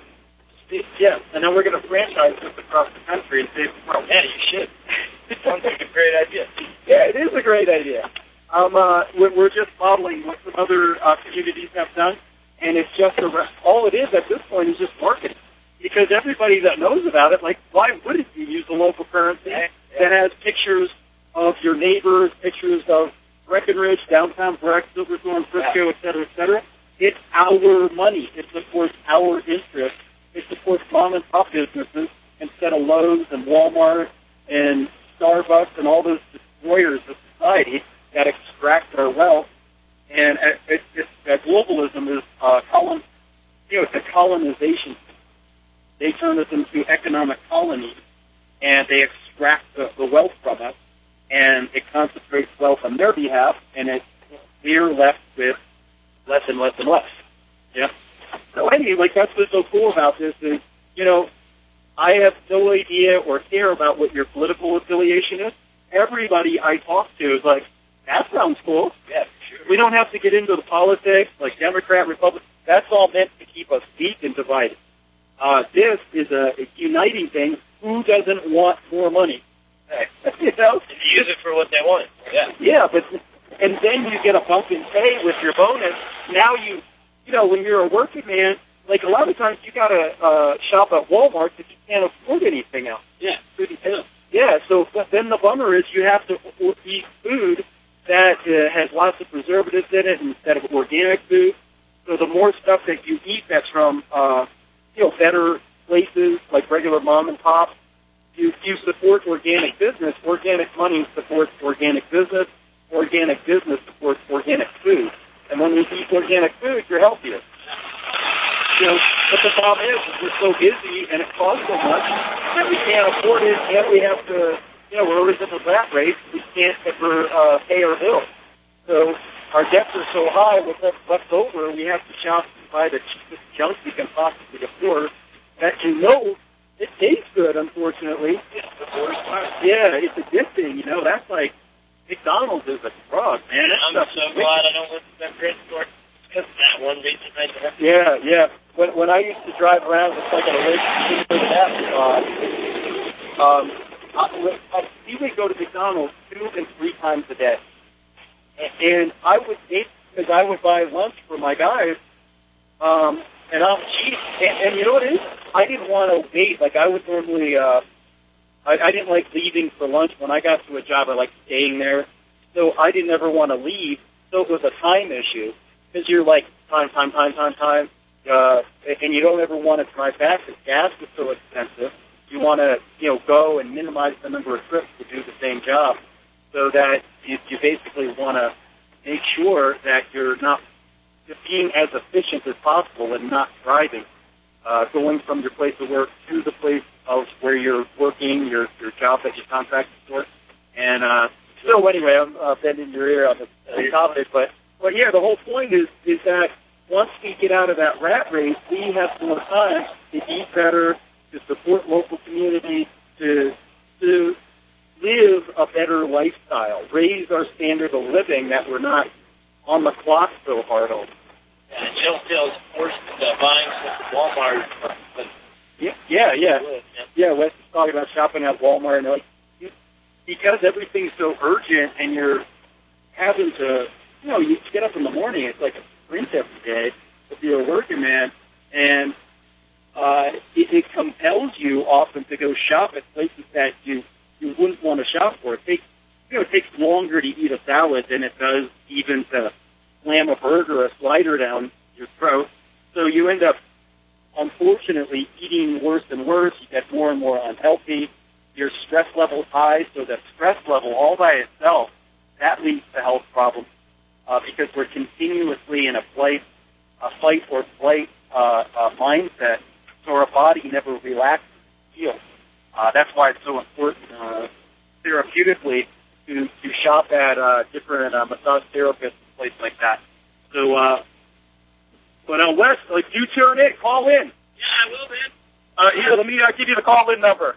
Yeah, and then we're going to franchise this across the country and say, well, yeah, you should. It sounds like a great idea. Yeah, it is a great idea. Um, uh, we're, we're just modeling what some other uh, communities have done, and it's just a re- all it is at this point is just marketing. Because everybody that knows about it, like, why wouldn't you use a local currency yeah, yeah. that has pictures of your neighbors, pictures of Breckenridge, downtown Breck, Silverthorne, Frisco, yeah. et cetera, et cetera? It's our money. It supports our interests. It supports mom and pop businesses instead of Lowe's and Walmart and Starbucks and all those destroyers of society that extract our wealth. And it, it, it, globalism is uh, colon, you know, it's a colonization. They turn us into economic colonies, and they extract the, the wealth from us, and it concentrates wealth on their behalf, and it, we're left with less and less and less. Yeah. So anyway, like that's what's so cool about this is, you know, I have no idea or care about what your political affiliation is. Everybody I talk to is like, that sounds cool. Yeah, sure. We don't have to get into the politics, like Democrat, Republican. That's all meant to keep us weak and divided. Uh, this is a, a uniting thing. Who doesn't want more money? Hey. You know? To use it for what they want. Yeah. Yeah, but, and then you get a bump in pay with your bonus. Now you, you know, when you're a working man, like a lot of times you gotta, uh, shop at Walmart because you can't afford anything else. Yeah. Pretty too. Yeah, so but then the bummer is you have to eat food that uh, has lots of preservatives in it instead of organic food. So the more stuff that you eat that's from, uh, you know, better places like regular mom and pop, you, you support organic business. Organic money supports organic business. Organic business supports organic food. And when you eat organic food, you're healthier. You know, but the problem is, is we're so busy and it costs so much that we can't afford it, and we have to, you know, we're always in the rat race. We can't ever uh, pay our bills. So our debts are so high, with what's left over, we have to shop and buy the cheapest junk we can possibly afford. That you know, it tastes good, unfortunately. It's the worst part. Yeah, it's addicting, you know. That's like, McDonald's is a drug, man. That I'm so glad I don't work at that great store. Because that one reason right there. Yeah, yeah. When when I used to drive around with like an electric afterthought, um, I, I, we would go to McDonald's two and three times a day. And I would eat, because I would buy lunch for my guys, um, and I'm cheap. And, and you know what it is? I didn't want to wait. Like, I would normally, uh, I, I didn't like leaving for lunch. When I got to a job, I liked staying there. So I didn't ever want to leave. So it was a time issue. Because you're like, time, time, time, time, time. uh, and you don't ever want to drive back because gas is so expensive. You want to, you know, go and minimize the number of trips to do the same job, so that you, you basically want to make sure that you're not being as efficient as possible and not driving, uh, going from your place of work to the place of where you're working, your your job that you contracted for. And uh, so anyway, I'm uh, bending your ear on the, the topic, but but yeah, the whole point is is that once we get out of that rat race, we have more time to eat better, to support local communities, to to live a better lifestyle, raise our standard of living, that we're not on the clock so hard on. And Jill feels forced into buying stuff at Walmart. But yeah, yeah, yeah. Yeah, Wes is talking about shopping at Walmart, and like, because everything's so urgent, and you're having to, you know, you get up in the morning, it's like a sprint every day if you're a working man, and uh, it, it compels you often to go shop at places that you you wouldn't want to shop for. It takes, you know, it takes longer to eat a salad than it does even to slam a burger or a slider down your throat. So you end up, unfortunately, eating worse and worse. You get more and more unhealthy. Your stress level's high, so the stress level all by itself, that leads to health problems uh, because we're continuously in a fight, a fight or flight uh, uh, mindset, so our body never relaxes and heals. Uh, that's why it's so important uh, therapeutically to, to shop at uh, different uh, massage therapists and places like that. So, uh, but uh, Wes, like, you tune in, call in. Yeah, I will, man. Uh, here, let me uh, give you the call-in number.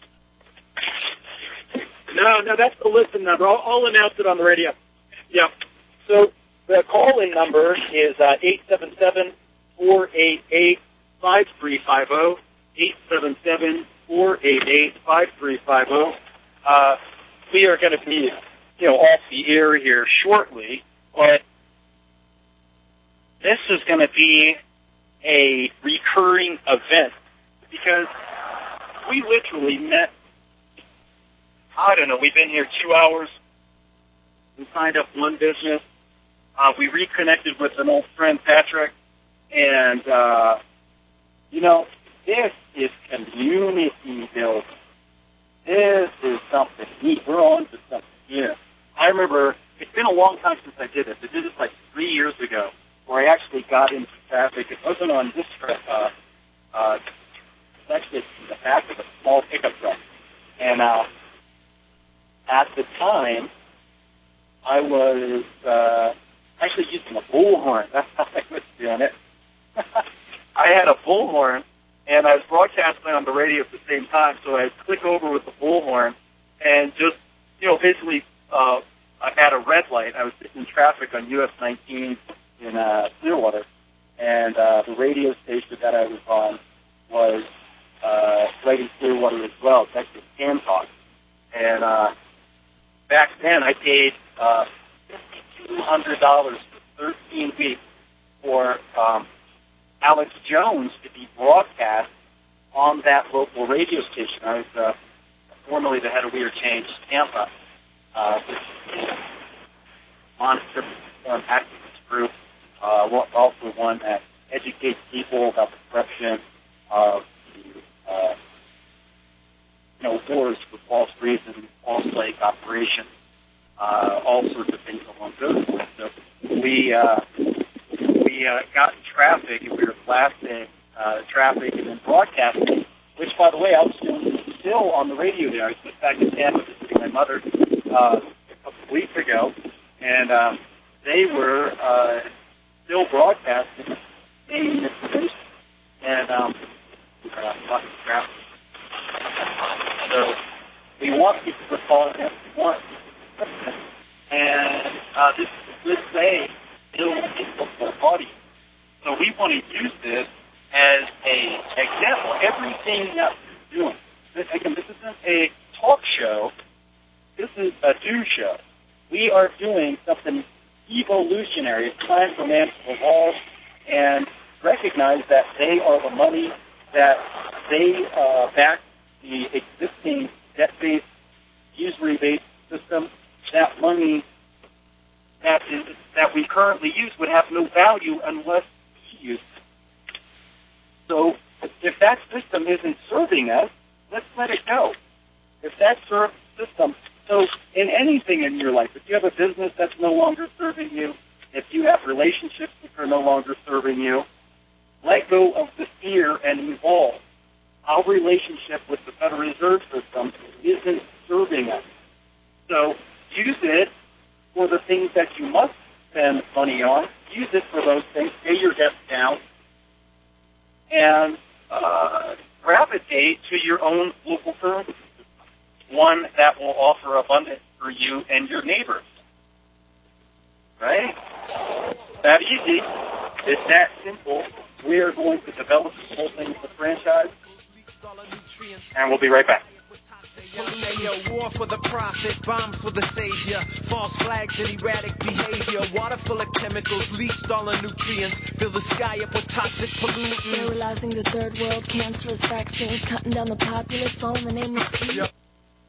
No, no, that's the listen number. I'll, I'll announce it on the radio. Yeah. So the call-in number is uh, eight seven seven, four eight eight, five three five zero, eight seven seven, four eight eight, five three five zero. Uh, we are going to be, you know, off the air here shortly, but this is going to be a recurring event because we literally met, I don't know, we've been here two hours. We signed up one business. Uh, we reconnected with an old friend, Patrick, and, uh, you know, this is community building. This is something neat. We're on to something here. I remember, it's been a long time since I did this. I did this like three years ago, where I actually got into traffic. It wasn't on this trip. Uh, uh, it's actually in the back of a small pickup truck. And uh, at the time, I was uh, actually using a bullhorn. That's how I was doing it. I had a bullhorn, and I was broadcasting on the radio at the same time, so I'd click over with the bullhorn and just, you know, basically uh, at a red light. I was in traffic on U S nineteen in uh, Clearwater, and uh, the radio station that I was on was uh, right in Clearwater as well. It's actually Can Talk. And uh, back then, I paid uh, five thousand two hundred dollars for thirteen weeks for um, Alex Jones to be broadcast on that local radio station. I was uh, formerly the head of Weird Change Tampa, uh, which is a monster um, activist group, uh, also one that educates people about the corruption of the uh, you know, wars with Wall Street and false flag operations, uh, all sorts of things along those lines. So we uh, we uh, got in traffic and we were blasting uh, traffic and then broadcasting, which, by the way, I was still, still on the radio there. I was just back in Tampa visiting my mother uh, a couple of weeks ago, and um, they were uh, still broadcasting in the station. And um, uh, fucking traffic. So we want people to call in we want and uh, this is a good way to build a audience. So we want to use this as a example. Everything that we're doing. This, again, this isn't a talk show. This is a do show. We are doing something evolutionary. It's time for man to evolve and recognize that they are the money that they uh, back the existing debt-based, usury-based system. That money that is that we currently use would have no value unless we use it. that system isn't serving us, let's let it go. If that serves the system, so in anything in your life, if you have a business that's no longer serving you, if you have relationships that are no longer serving you, let go of the fear and evolve. Our relationship with the Federal Reserve System isn't serving us. So use it for the things that you must spend money on. Use it for those things. Pay your debts down. And uh, gravitate to your own local currency system, one that will offer abundance for you and your neighbors. Right? That easy. It's that simple. We are going to develop this whole thing as a franchise, and we'll be right back. War for the profit, bombs for the savior, false flags and erratic behavior, water full of chemicals, leached all the nutrients, fill the sky up with toxic pollutants. Sterilizing the third world, cancerous vaccines, cutting down the populace, all in the name of peace. Yep.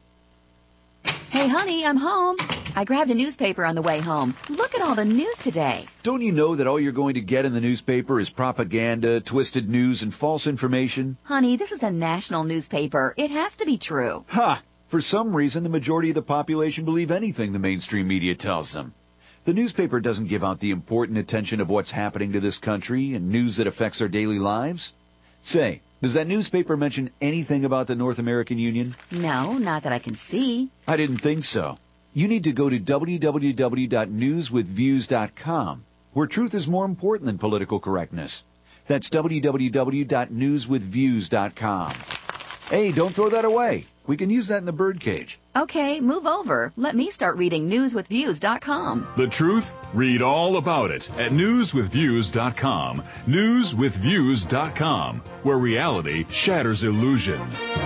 Hey, honey, I'm home. I grabbed a newspaper on the way home. Look at all the news today. Don't you know that all you're going to get in the newspaper is propaganda, twisted news, and false information? Honey, this is a national newspaper. It has to be true. Ha! For some reason, the majority of the population believe anything the mainstream media tells them. The newspaper doesn't give out the important attention of what's happening to this country and news that affects our daily lives. Say, does that newspaper mention anything about the North American Union? No, not that I can see. I didn't think so. You need to go to w w w dot news with views dot com, where truth is more important than political correctness. That's w w w dot news with views dot com. Hey, don't throw that away. We can use that in the birdcage. Okay, move over. Let me start reading news with views dot com. The truth? Read all about it at news with views dot com. news with views dot com, where reality shatters illusion.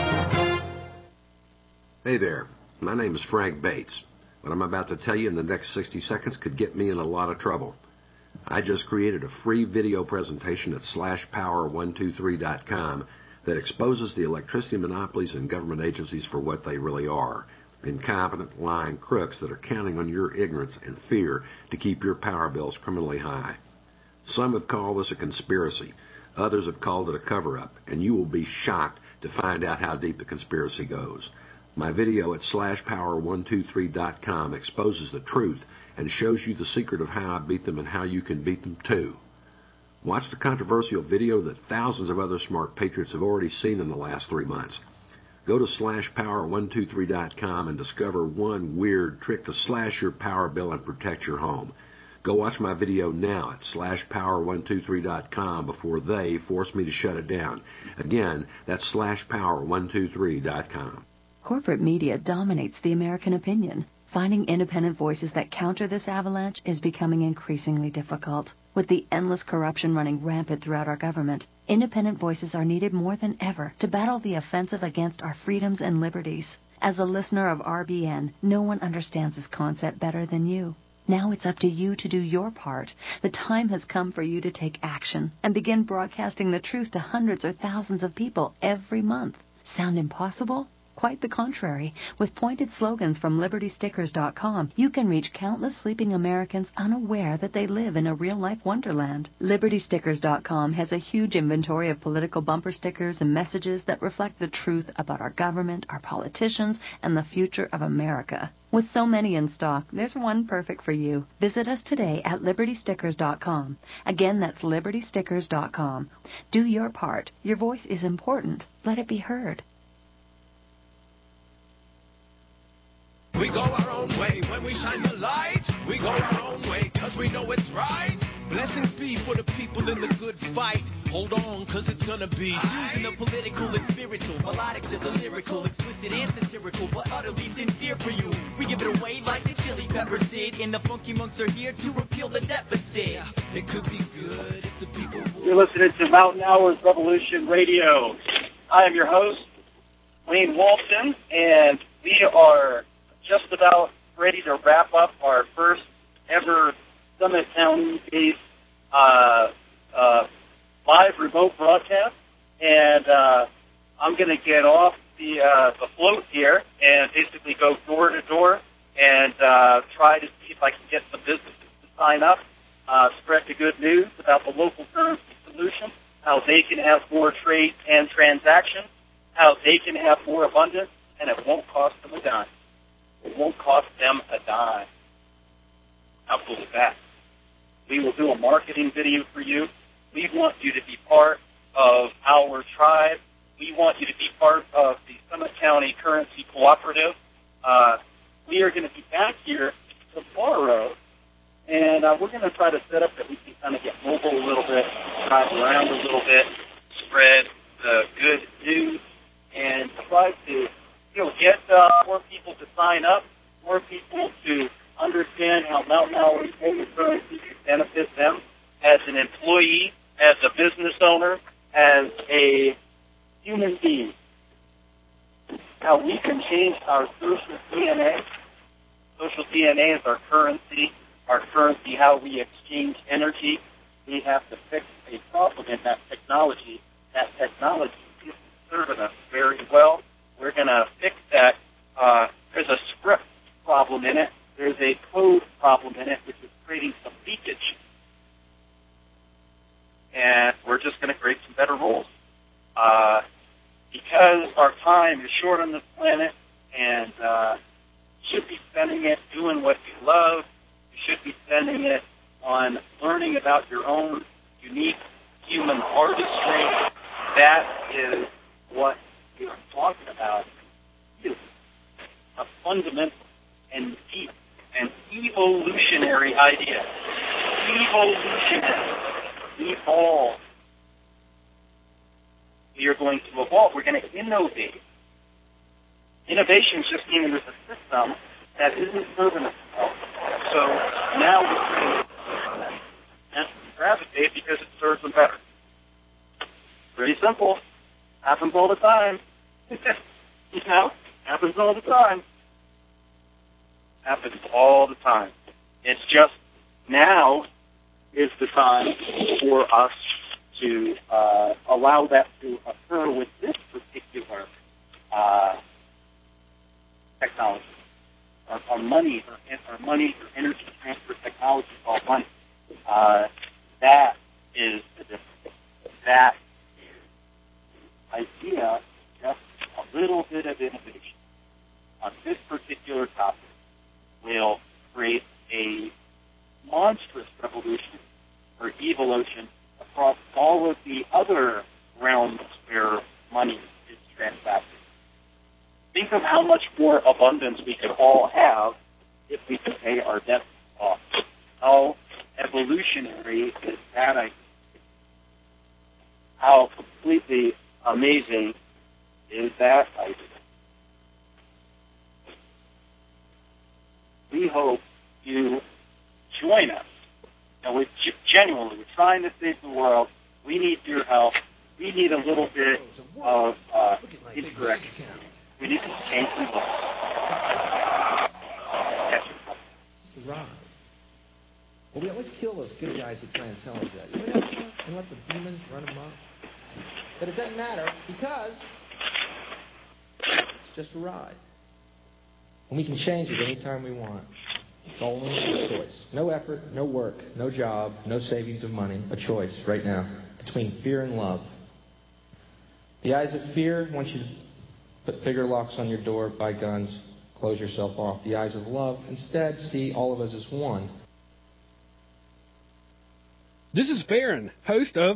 Hey there. My name is Frank Bates. What I'm about to tell you in the next sixty seconds could get me in a lot of trouble. I just created a free video presentation at slash power one two three dot com that exposes the electricity monopolies and government agencies for what they really are: incompetent, lying crooks that are counting on your ignorance and fear to keep your power bills criminally high. Some have called this a conspiracy. Others have called it a cover-up, and you will be shocked to find out how deep the conspiracy goes. My video at slash power one two three dot com exposes the truth and shows you the secret of how I beat them and how you can beat them too. Watch the controversial video that thousands of other smart patriots have already seen in the last three months. Go to slash power one two three dot com and discover one weird trick to slash your power bill and protect your home. Go watch my video now at slash power one two three dot com before they force me to shut it down. Again, that's slash power one two three dot com. Corporate media dominates the American opinion. Finding independent voices that counter this avalanche is becoming increasingly difficult. With the endless corruption running rampant throughout our government, independent voices are needed more than ever to battle the offensive against our freedoms and liberties. As a listener of R B N, no one understands this concept better than you. Now it's up to you to do your part. The time has come for you to take action and begin broadcasting the truth to hundreds or thousands of people every month. Sound impossible? Quite the contrary. With pointed slogans from liberty stickers dot com, you can reach countless sleeping Americans unaware that they live in a real-life wonderland. liberty stickers dot com has a huge inventory of political bumper stickers and messages that reflect the truth about our government, our politicians, and the future of America. With so many in stock, there's one perfect for you. Visit us today at liberty stickers dot com. Again, that's liberty stickers dot com. Do your part. Your voice is important. Let it be heard. We go our own way when we shine the light. We go our own way cause we know it's right. Blessings be for the people in the good fight. Hold on cause it's gonna be using the political and spiritual, melodic to the lyrical, explicit and satirical, but utterly sincere for you. We give it away like the Chili Peppers did, and the Funky Monks are here to repeal the deficit. It could be good if the people would. You're listening to Mountain Hours Revolution Radio. I am your host, Wayne Walton, and we are just about ready to wrap up our first ever Summit County-based uh, uh, live remote broadcast, and uh, I'm going to get off the uh, the float here and basically go door to door and uh, try to see if I can get some businesses to sign up, uh, spread the good news about the local currency solution, how they can have more trade and transactions, how they can have more abundance, and it won't cost them a dime. It won't cost them a dime. How cool is that? We will do a marketing video for you. We want you to be part of our tribe. We want you to be part of the Summit County Currency Cooperative. Uh, we are going to be back here tomorrow, and uh, we're going to try to set up that we can kind of get mobile a little bit, drive around a little bit, spread the good news, and try to, you know, get uh, more people to sign up, more people to understand how Mountain Hours Paper Currency can benefit them as an employee, as a business owner, as a human being. How we can change our social D N A. Social D N A is our currency. Our currency, how we exchange energy. We have to fix a problem in that technology. That technology isn't serving us very well. We're going to fix that. Uh, there's a script problem in it. There's a code problem in it, which is creating some leakage. And we're just going to create some better rules. Uh, because our time is short on this planet, and uh, you should be spending it doing what you love. You should be spending it on learning about your own unique human artistry. That is what we are talking about. It's a fundamental and deep and evolutionary idea. Evolutionary. Evolve. We are going to evolve. We're going to innovate. Innovation is just meaning there's a system that isn't serving us well. So now we're trying to gravitate because it serves them better. Pretty simple. Happens all the time. You know? Happens all the time. Happens all the time. It's just now is the time for us to uh, allow that to occur with this particular uh, technology. Our, our money, our, our money, our energy transfer technology called money. Uh, that is the difference. That idea, just a little bit of innovation on this particular topic will create a monstrous revolution or evolution across all of the other realms where money is transacted. Think of how much more abundance we could all have if we could pay our debts off. How evolutionary is that idea? How completely amazing is that idea? We hope you join us. And we're genuinely, we're trying to save the world. We need your help. We need a little bit of uh, interaction. We need to change the world. Right. Well, we always kill those good guys who try and tell us that. You know that? And let the demons run them off. But it doesn't matter because it's just a ride. And we can change it anytime we want. It's only a choice. No effort, no work, no job, no savings of money. A choice right now between fear and love. The eyes of fear want you to put bigger locks on your door, buy guns, close yourself off. The eyes of love instead see all of us as one. This is Farron, host of